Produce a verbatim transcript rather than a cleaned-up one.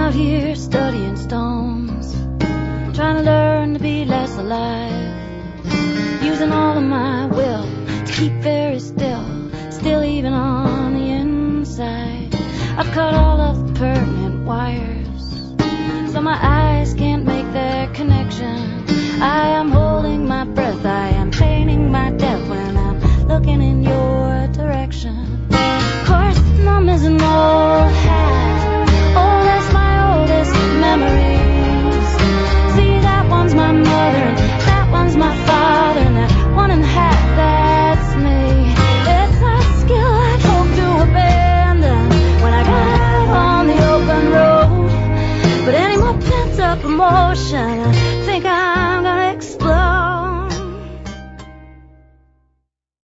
out here studying stones, trying to learn to be less alive, using all of my will to keep very still, still even on the inside. I've cut all of the permanent wires, so my eyes